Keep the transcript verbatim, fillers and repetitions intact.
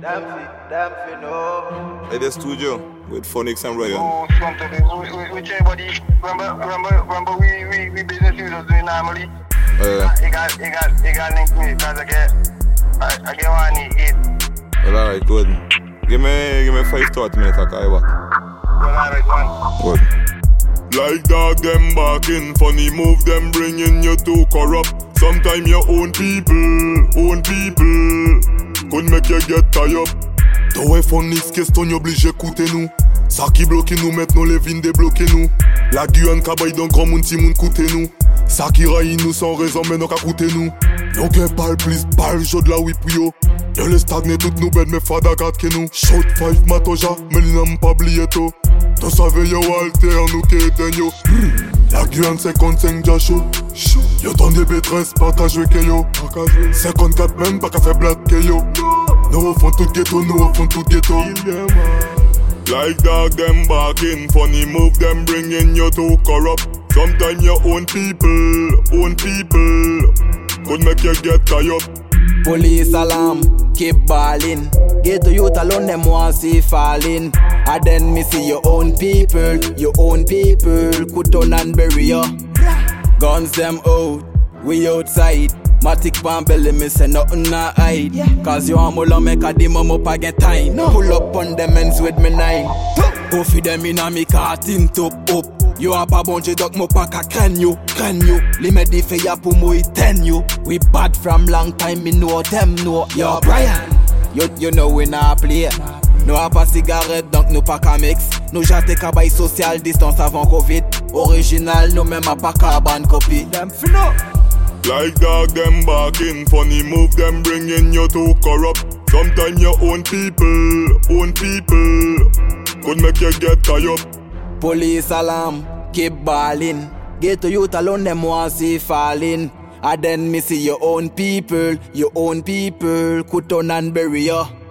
Damn fi know. At the studio with Phonics and Ryan. Oh, something we, we, we change body. Remember, remember, remember we, we, we business users doing normally. Uh, He got, he got, he got linked me because I get, I, I get one he eat. well, alright, good. Give me, give me five to eight minutes, okay, what? Well, alright, man. Good. Like dog, them back in. Funny move, them bringing you to corrupt. Sometime your own people, own people could make you get tired up. Toi Phonics, question obligé écouter nous. Ça qui bloque nous, maintenant les vignes débloquer nous. La Guyane cabaye d'un grand monde, si moun coûter nous. Ça qui raille nous sans raison, mais non qu'à coûter nous. Yon qu'un parle plus, parle chaud de la whip yo. Yon les stagner toutes nous bêtes, mais fada gâte que nous. Shot five matoja, mais l'homme pas oublié tout. T'en savais yo alter, nous qui éteint yo. La Guyane cinquante-cinq déjà chaud. Yo ton des bétresses, pas qu'à jouer que yo. cinquante-quatre même, pas qu'à faire blague que yo. Nous au fond tout ghetto, nous au fond tout ghetto. Like dog, them back in. Funny move, them bringing you to corrupt. Sometimes your own people, own people could make you get tired up. Police alarm, keep balling. Get to youth alone, them want see falling. And then me see your own people, your own people could turn and bury ya. Guns them out, we outside. Matic pan belly, me say nothing na hide. Cause you want to make a demon up again time. Pull up on them ends with me nine. Go for them in a me cartin top up. You a pas bonje dok mo pa ka can you, can you? Li me di fe ya pou mo ten you. We bad from long time, me know them know. Yo Brian, you, you know we na play. Nou a pas cigarette donc nou pa ka mix. Nou jate ka bay social distance avant Covid. Original nou même a pa ka ban copy. Them fino. Like dog, them back in. Funny move, them bringing you to corrupt. Sometimes your own people, own people could make you get tired up. Police alarm, keep balling. Get to youth alone, them want see falling. And then me see your own people, your own people could turn and bury ya.